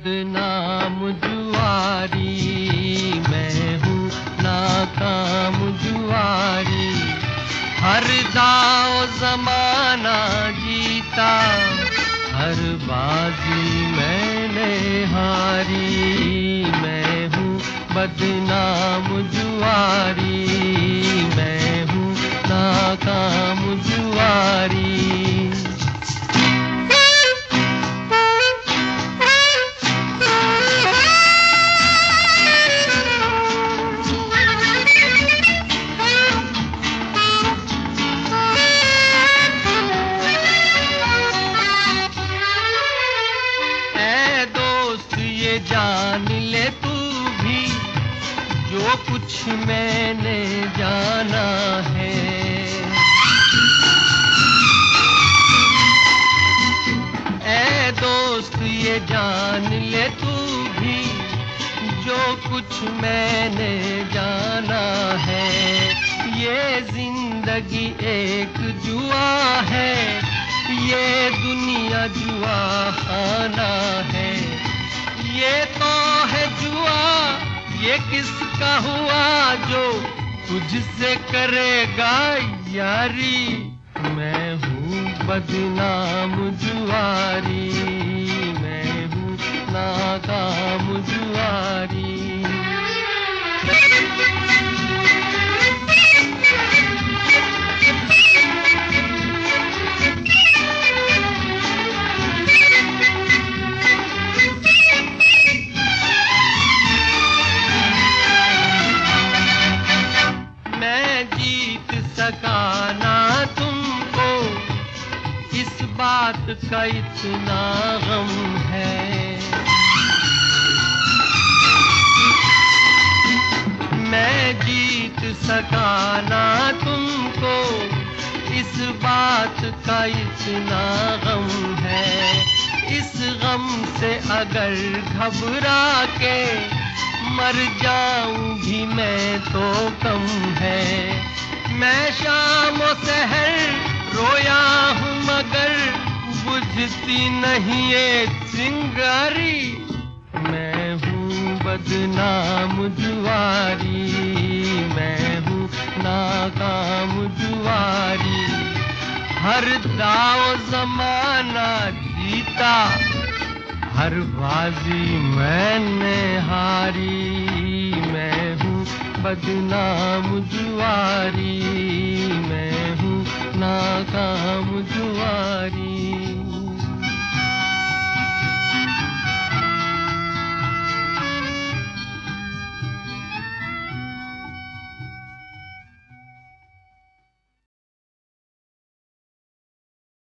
बदनाम जुआरी, मैं हूँ नाकाम जुआरी। हर दाव ज़माना जीता, हर बाजी मैंने हारी। मैं हूँ बदनाम जुआरी, मैं हूँ नाकाम जुआरी। ये जान ले तू भी जो कुछ मैंने जाना है। ऐ दोस्त ये जान ले तू भी जो कुछ मैंने जाना है। ये जिंदगी एक जुआ है, ये दुनिया जुआ खाना है। ये तो है जुआ, ये किसका हुआ जो तुझसे करेगा यारी। मैं हूँ बदनाम जुआरी, मैं हूँ नाकाम जुआरी। सकाना तुमको इस बात का इतना गम है। मैं जीत सकाना तुमको इस बात का इतना गम है। इस गम से अगर घबरा के मर जाऊं भी मैं तो कम है। मैं शाम सहर रोया हूँ मगर बुझती नहीं ये चिंगारी। मैं हूँ बदनाम जुआरी, मैं हूँ नाकाम जुआरी। हर दाव ज़माना जीता, हर बाजी मैंने हारी। मैं हूँ बदनाम जुआरी, मैं हूँ नाकाम जुआरी।